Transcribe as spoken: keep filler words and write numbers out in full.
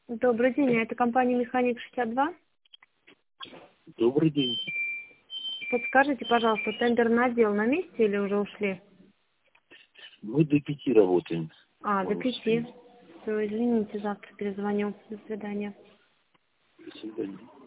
Добрый день, а это компания «Механик шестьдесят два». Добрый день. Подскажите, пожалуйста, тендерный отдел на месте или уже ушли? Мы до пяти работаем. А, до пяти. Все, извините, завтра перезвоню. До свидания. До свидания.